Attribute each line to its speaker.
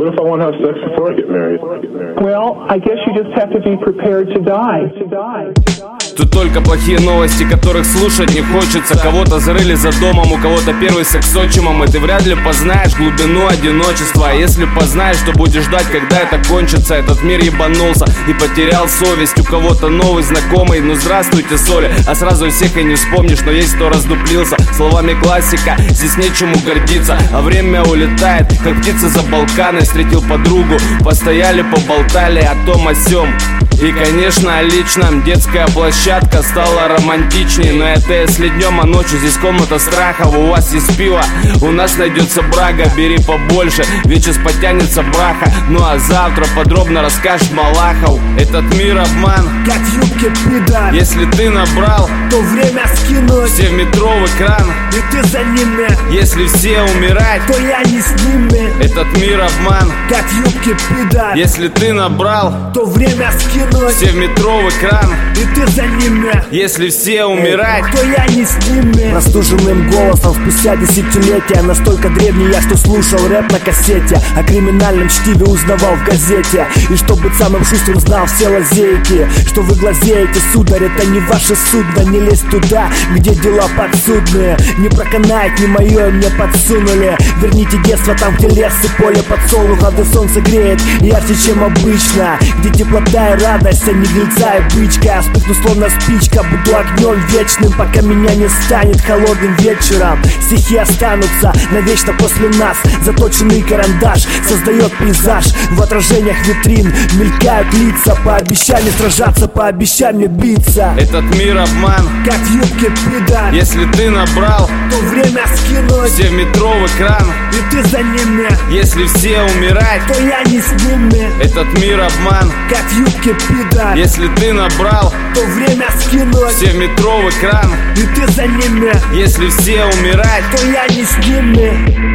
Speaker 1: What if I want to have sex before I get married?
Speaker 2: Well, I guess you just have to be prepared to die.
Speaker 3: Тут только плохие новости, которых слушать не хочется. Кого-то зарыли за домом, у кого-то первый секс с отчимом. И ты вряд ли познаешь глубину одиночества. А если познаешь, то будешь ждать, когда это кончится. Этот мир ебанулся и потерял совесть. У кого-то новый знакомый, ну здравствуйте, соли. А сразу всех и не вспомнишь, но есть кто раздуплился. Словами классика, здесь нечему гордиться. А время улетает, как птица за Балканы. Встретил подругу, постояли, поболтали о том о сём. И, конечно, о личном. Детская площадка стала романтичней. Но это если днем, а ночью здесь комната страхов. У вас есть пиво, у нас найдется брага. Бери побольше, вечер потянется браха. Ну а завтра подробно расскажет Малахов. Этот мир обман,
Speaker 4: как в юбке пидор.
Speaker 3: Если ты набрал,
Speaker 4: то время скинуть.
Speaker 3: Все в метро в экран,
Speaker 4: и ты за ними.
Speaker 3: Если все умирать,
Speaker 4: то я не с ними.
Speaker 3: Этот мир обман,
Speaker 4: как в юбке пидор.
Speaker 3: Если ты набрал,
Speaker 4: то время скинуть.
Speaker 3: Все в метро в экран,
Speaker 4: и ты за ними.
Speaker 3: Если все умирать,
Speaker 4: то я не с ними. Простуженным голосом спустя десятилетия. Настолько древний я, что слушал рэп на кассете. О криминальном чтиве узнавал в газете. И чтобы быть самым шустрым, знал все лазейки. Что вы глазеете, сударь, это не ваше судно. Не лезь туда, где дела подсудные. Не проканает, не мое, мне подсунули. Верните детство там, где лес и поле подсолнуха, где солнце греет ярче, чем обычно. Где теплота и радость, а не гильца и бычка. Вспыхну словно спичка, буду огнем вечным, пока меня не станет холодным вечером. Стихи останутся навечно после нас. Заточенный карандаш создает пейзаж. В отражениях витрин мелькают лица. Пообещай мне сражаться, пообещай мне биться.
Speaker 3: Этот мир обман,
Speaker 4: как в юбке пидор.
Speaker 3: Если ты набрал,
Speaker 4: то время скинуть.
Speaker 3: Все в метро в экран,
Speaker 4: и ты за ними.
Speaker 3: Если все умирать,
Speaker 4: то я не с ними.
Speaker 3: Этот мир обман,
Speaker 4: как в юбке пидор.
Speaker 3: Если ты набрал,
Speaker 4: то время скинуть.
Speaker 3: Все в метро в экран,
Speaker 4: и ты за ними.
Speaker 3: Если все умирать,
Speaker 4: то я не с ними.